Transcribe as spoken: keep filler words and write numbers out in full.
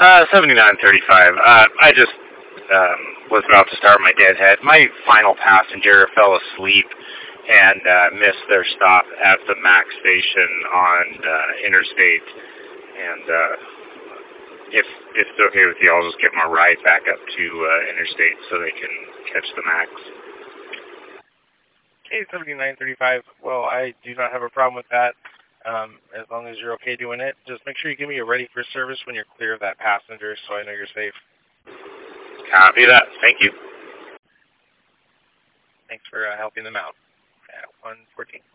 Uh, seventy-nine thirty-five. Uh, I just um, was about to start my deadhead. My final passenger fell asleep and uh, missed their stop at the Mac station on uh, Interstate. And uh, if, if it's okay with you, I'll just give them a ride back up to uh, Interstate so they can catch the Macs. Okay, seventy-nine thirty-five. Well, I do not have a problem with that. Um, as long as you're okay doing it, just make sure you give me a ready for service when you're clear of that passenger so I know you're safe. Copy that. Thank you. Thanks for uh, helping them out at one fourteen.